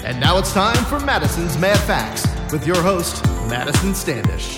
And now it's time for Madison's Mad Facts with your host, Madison Standish.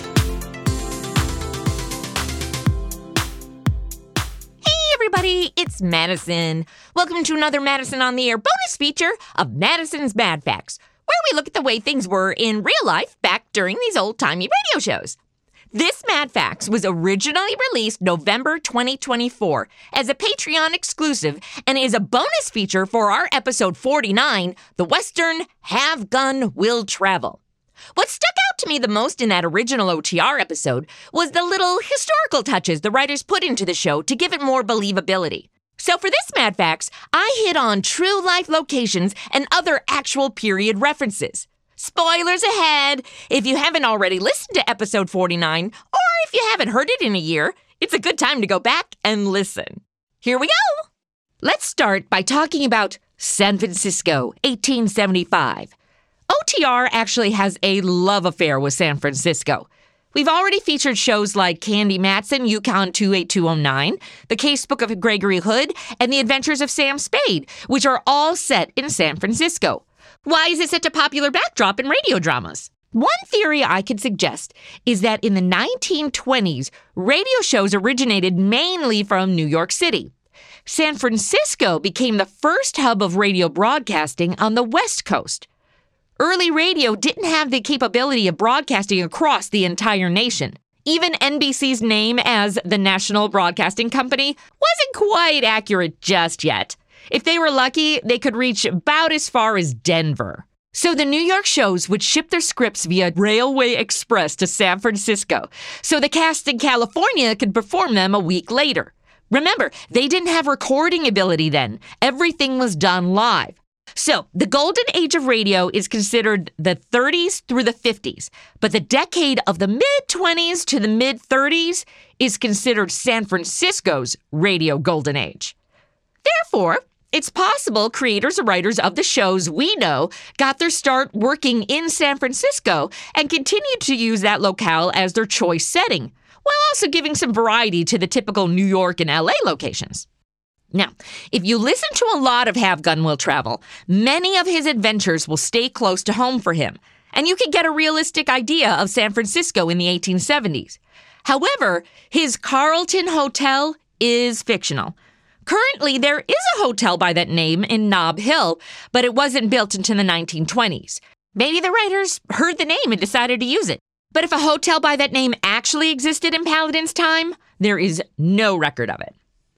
Hey everybody, it's Madison. Welcome to another Madison on the Air bonus feature of Madison's Mad Facts, where we look at the way things were in real life back during these old-timey radio shows. This Mad Facts was originally released November 2024 as a Patreon exclusive and is a bonus feature for our episode 49, The Western Have Gun Will Travel. What stuck out to me the most in that original OTR episode was the little historical touches the writers put into the show to give it more believability. So for this Mad Facts, I hit on true life locations and other actual period references. Spoilers ahead! If you haven't already listened to episode 49, or if you haven't heard it in a year, it's a good time to go back and listen. Here we go! Let's start by talking about San Francisco, 1875. OTR actually has a love affair with San Francisco. We've already featured shows like Candy Matson, Yukon 28209, The Casebook of Gregory Hood, and The Adventures of Sam Spade, which are all set in San Francisco. Why is it such a popular backdrop in radio dramas? One theory I could suggest is that in the 1920s, radio shows originated mainly from New York City. San Francisco became the first hub of radio broadcasting on the West Coast. Early radio didn't have the capability of broadcasting across the entire nation. Even NBC's name as the National Broadcasting Company wasn't quite accurate just yet. If they were lucky, they could reach about as far as Denver. So the New York shows would ship their scripts via Railway Express to San Francisco, so the cast in California could perform them a week later. Remember, they didn't have recording ability then. Everything was done live. So the golden age of radio is considered the 30s through the 50s, but the decade of the mid-20s to the mid-30s is considered San Francisco's radio golden age. Therefore, it's possible creators or writers of the shows we know got their start working in San Francisco and continued to use that locale as their choice setting, while also giving some variety to the typical New York and LA locations. Now, if you listen to a lot of Have Gun Will Travel, many of his adventures will stay close to home for him, and you can get a realistic idea of San Francisco in the 1870s. However, his Carlton Hotel is fictional. Currently, there is a hotel by that name in Nob Hill, but it wasn't built until the 1920s. Maybe the writers heard the name and decided to use it. But if a hotel by that name actually existed in Paladin's time, there is no record of it.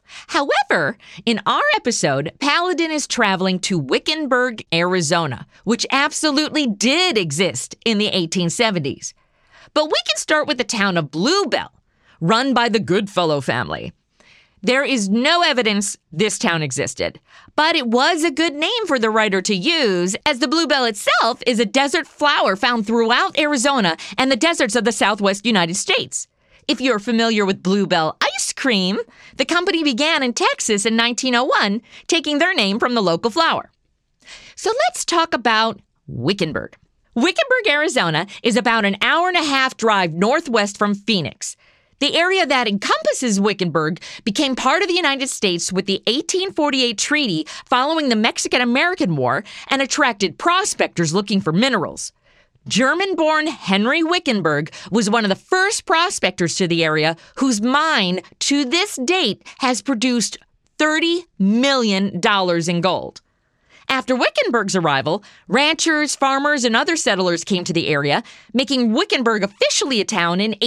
However, in our episode, Paladin is traveling to Wickenburg, Arizona, which absolutely did exist in the 1870s. But we can start with the town of Bluebell, run by the Goodfellow family. There is no evidence this town existed, but it was a good name for the writer to use, as the bluebell itself is a desert flower found throughout Arizona and the deserts of the southwest United States. If you're familiar with Bluebell ice cream, the company began in Texas in 1901, taking their name from the local flower. So let's talk about Wickenburg. Wickenburg, Arizona is about an hour-and-a-half drive northwest from Phoenix. The area that encompasses Wickenburg became part of the United States with the 1848 treaty following the Mexican-American War and attracted prospectors looking for minerals. German-born Henry Wickenburg was one of the first prospectors to the area, whose mine, to this date, has produced $30 million in gold. After Wickenburg's arrival, ranchers, farmers, and other settlers came to the area, making Wickenburg officially a town in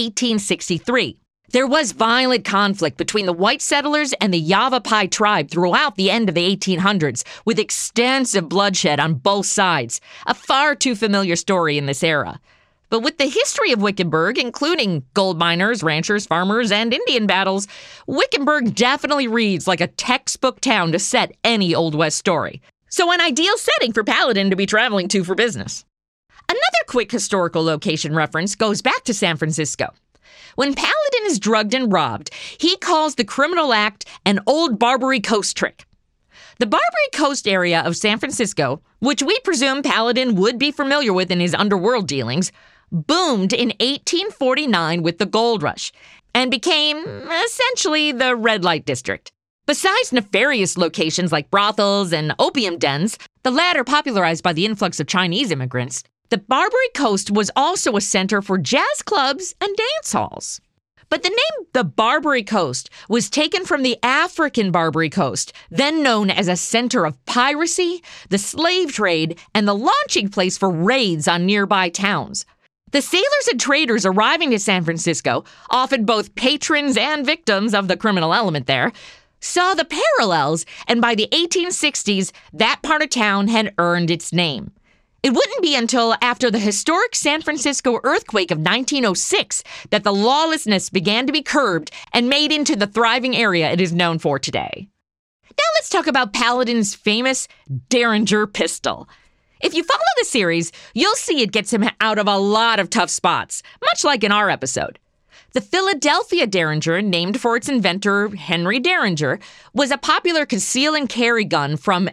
1863. There was violent conflict between the white settlers and the Yavapai tribe throughout the end of the 1800s, with extensive bloodshed on both sides, a far too familiar story in this era. But with the history of Wickenburg, including gold miners, ranchers, farmers, and Indian battles, Wickenburg definitely reads like a textbook town to set any Old West story. So an ideal setting for Paladin to be traveling to for business. Another quick historical location reference goes back to San Francisco. When Paladin is drugged and robbed, he calls the criminal act an old Barbary Coast trick. The Barbary Coast area of San Francisco, which we presume Paladin would be familiar with in his underworld dealings, boomed in 1849 with the gold rush and became essentially the red light district. Besides nefarious locations like brothels and opium dens, the latter popularized by the influx of Chinese immigrants, the Barbary Coast was also a center for jazz clubs and dance halls. But the name the Barbary Coast was taken from the African Barbary Coast, then known as a center of piracy, the slave trade, and the launching place for raids on nearby towns. The sailors and traders arriving to San Francisco, often both patrons and victims of the criminal element there, saw the parallels, and by the 1860s, that part of town had earned its name. It wouldn't be until after the historic San Francisco earthquake of 1906 that the lawlessness began to be curbed and made into the thriving area it is known for today. Now let's talk about Paladin's famous Derringer pistol. If you follow the series, you'll see it gets him out of a lot of tough spots, much like in our episode. The Philadelphia Derringer, named for its inventor, Henry Derringer, was a popular conceal and carry gun from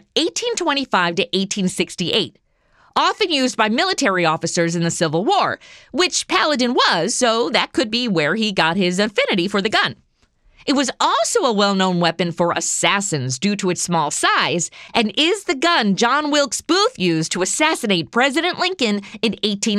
1825 to 1868. Often used by military officers in the Civil War, which Paladin was, so that could be where he got his affinity for the gun. It was also a well-known weapon for assassins due to its small size, and is the gun John Wilkes Booth used to assassinate President Lincoln in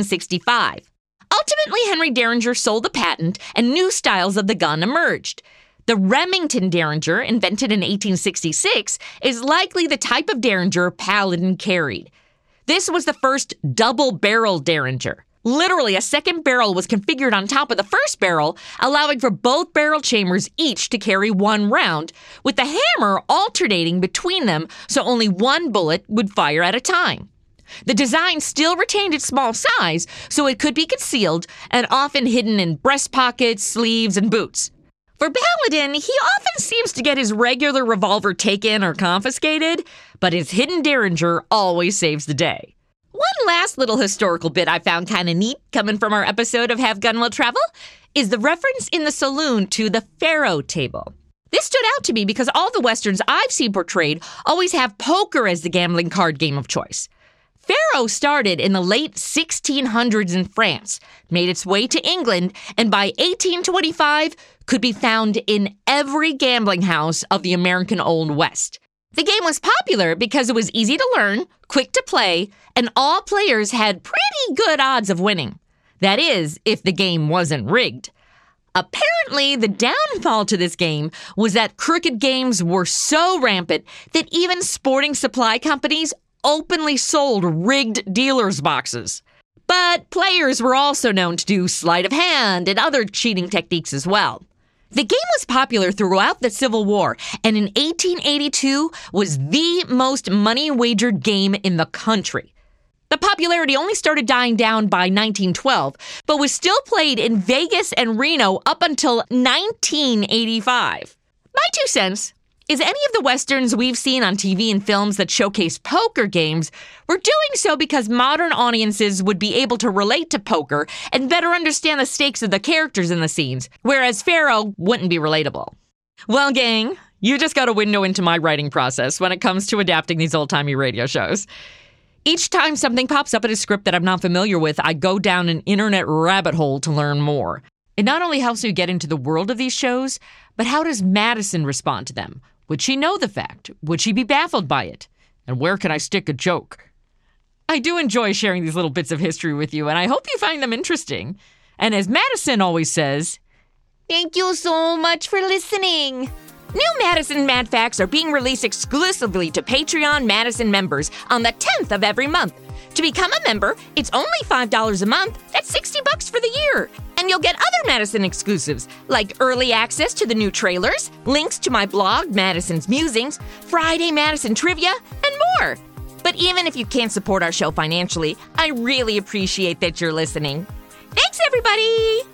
1865. Ultimately, Henry Derringer sold the patent, and new styles of the gun emerged. The Remington Derringer, invented in 1866, is likely the type of Derringer Paladin carried. This was the first double-barrel Derringer. Literally, a second barrel was configured on top of the first barrel, allowing for both barrel chambers each to carry one round, with the hammer alternating between them so only one bullet would fire at a time. The design still retained its small size, so it could be concealed and often hidden in breast pockets, sleeves, and boots. For Paladin, he often seems to get his regular revolver taken or confiscated, but his hidden Derringer always saves the day. One last little historical bit I found kind of neat coming from our episode of Have Gun Will Travel is the reference in the saloon to the faro table. This stood out to me because all the westerns I've seen portrayed always have poker as the gambling card game of choice. Faro started in the late 1600s in France, made its way to England, and by 1825 could be found in every gambling house of the American Old West. The game was popular because it was easy to learn, quick to play, and all players had pretty good odds of winning. That is, if the game wasn't rigged. Apparently, the downfall to this game was that crooked games were so rampant that even sporting supply companies openly sold rigged dealer's boxes. But players were also known to do sleight of hand and other cheating techniques as well. The game was popular throughout the Civil War, and in 1882 was the most money-wagered game in the country. The popularity only started dying down by 1912, but was still played in Vegas and Reno up until 1985. My 2 cents is any of the westerns we've seen on TV and films that showcase poker games were doing so because modern audiences would be able to relate to poker and better understand the stakes of the characters in the scenes, whereas Faro wouldn't be relatable. Well, gang, you just got a window into my writing process when it comes to adapting these old-timey radio shows. Each time something pops up in a script that I'm not familiar with, I go down an internet rabbit hole to learn more. It not only helps me get into the world of these shows, but how does Madison respond to them? Would she know the fact? Would she be baffled by it? And where can I stick a joke? I do enjoy sharing these little bits of history with you, and I hope you find them interesting. And as Madison always says, thank you so much for listening. New Madison Mad Facts are being released exclusively to Patreon Madison members on the 10th of every month. To become a member, it's only $5 a month. That's $60 for the year. And you'll get other Madison exclusives, like early access to the new trailers, links to my blog, Madison's Musings, Friday Madison Trivia, and more. But even if you can't support our show financially, I really appreciate that you're listening. Thanks, everybody!